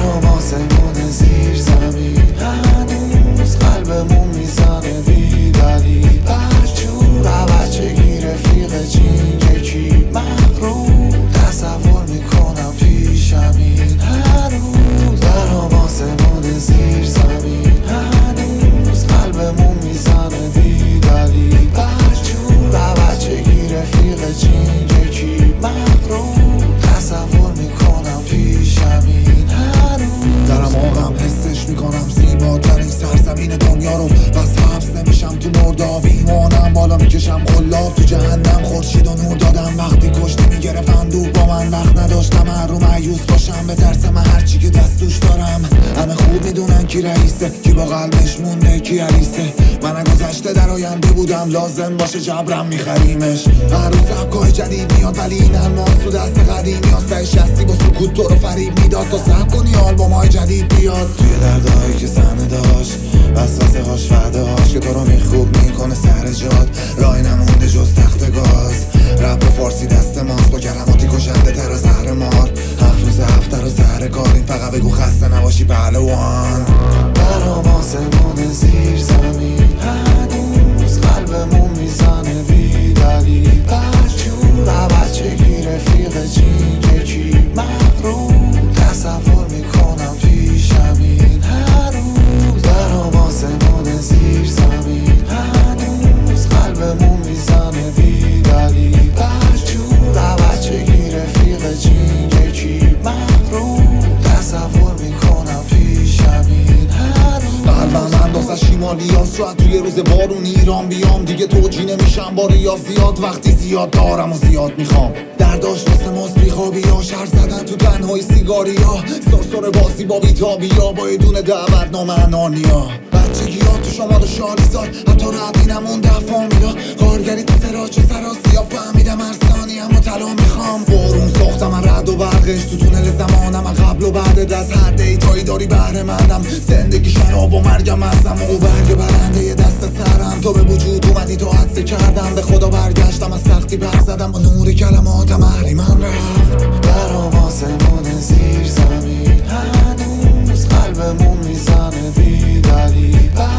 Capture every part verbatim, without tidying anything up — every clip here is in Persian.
برام آسمون زیر زمین، هنوز قلبمون میزنه بی دلیل. برجور بچگی رفیق جین یکی مغرور، تصور میکنم پیشمین هنوز. برام آسمون زیر زمین، هنوز قلبمون میزنه بی دلیل. برجور بچگی رفیق جین یکی مغرور، تصور میکنم پیشمین هنوز. درم آقم حسش میکنم زیباترین سرزمین دنیا رو، بس حبس نمیشم تو مرداب. ایمانم بالا میکشم قلاب تو جهنم، خورشید و نور دادم وقتی کشتی میگرفن دور با من. وقت نداشتم هر رو مایوس باشم، به ترس من هرچی که دست توش دارم. همه خوب میدونن کی رئیسه، کی با قلبش مونده، کی علیسه. من گذشته در آینده بودم، لازم باشه جبرم میخریمش. هر روز سبکای جدید میاد ولی این الماس تو دست قدیمی هست. سعی شستی با سکوت تو رو فریب میداد تا سب کنی آلبومای جدید بیاد. توی دردهایی که صحنه داشت، وسوسه هاش وعده هاش که تو رو میخوب میکنه سر جاد. راهی نمونده جز تخت گاز، رپ فارسی دست ماست با کلماتی کشنده تر از زهر مار. هفت روز هفته رو سر کاریم، فقط بگو خسته نباشی پهلوان. برام آسمون زیر زمین، هنوز قلبمون میزنه بی دلیل. برجور بچگی رفیق جین یکی مغرور، تصور میکنم پیشمین هنوز. برام آسمون زیر زمین، هنوز قلبمون میزنه بی دلیل. برجور بچگی رفیق جین یکی مغرور، تصور میکنم پیشمین هنوز. قلبم اندازه شیمالیاس، شاید توی روز بارون ایران بیام. دیگه توجی نمیشم با ریا زیاد، وقتی زیاد دارم و زیاد میخوام. درداش واسه ماست بیخوابی ها، شهر زدن تو تنهای سیگاری ها. سرسر بازی با بیتابی ها، با یه دونه دعوت نامه انانیا. بچگی ها تو شمال و شالیزار، حتی ردی نمونده فامیلا. کارگری تو سراچ و سراسی ها، فهمیدم هر ثانیه اما طلا میخوام. بارون ساختم رد و برقش تو تونل زمانم، قبل و بعد از هر دیتایی داری بهره مندم. زندگی شراب و مرگم ازم و برگ برنده ی دست سرم. تو به وجود اومدی تو حدث کردم، به خدا برگشتم از سختی پر زدم و نور کلماتم اهری من رفت. برام آسمون زیر زمین، هنوز قلبمون میزنه بی دلیل.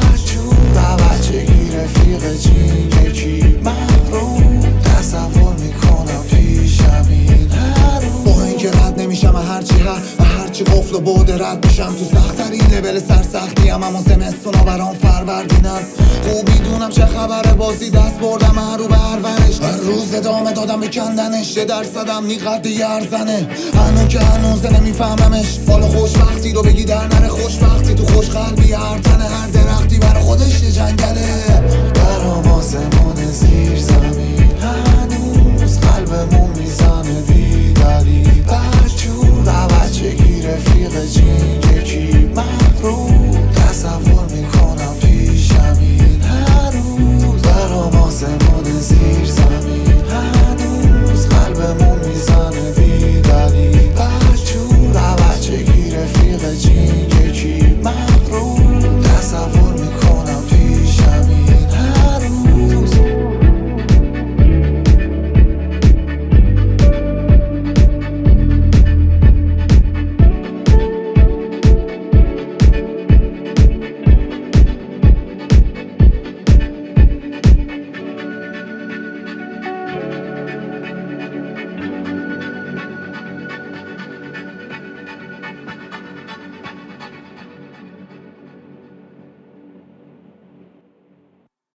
برجور بچگی رفیق جین یکی مغرور، تصور میکنم پیشمین هنوز. با اینکه رد نمیشم هرچی هر هرچی قفل و بعد رد میشم. تو سخت‌ترین لول سرسختی هم اما زمستونا برام فروردینم. خوب میدونم چه خبره، بازی دست بردم هر رو برورش. هر روز ادامه دادم به کندنش، یه درصدم نیقد یه ارزنه. هنو که هنوز نمیفهممش، حالا خوشبختی رو بگی در نره. خوشبختی تو خوش قلبی هر تنه، هر درختی برا خودش یه جنگله. برام آسمون زیر زمین، هنوز قلبمون میزنه بی